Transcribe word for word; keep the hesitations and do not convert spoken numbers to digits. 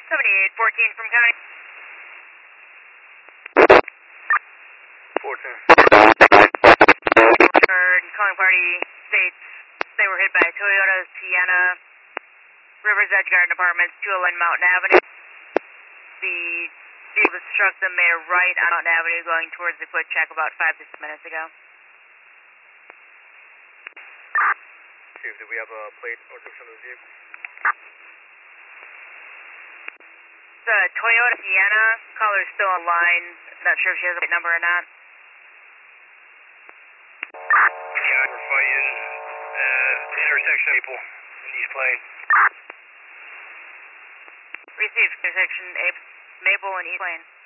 seventy-eight fourteen from county. fourteen. Heard calling party states they were hit by Toyota Sienna, Rivers Edge Garden Apartments, two oh one Mountain Avenue. The vehicle that struck them made a right on Mountain Avenue going towards the quick check about five to six minutes ago. Chief, do we have a plate or description of the vehicle? The Toyota Sienna, caller's still online. Not sure if she has a plate number or not. Yeah, we're fighting uh, the intersection people in East Plain. Received intersection Maple and East Plain.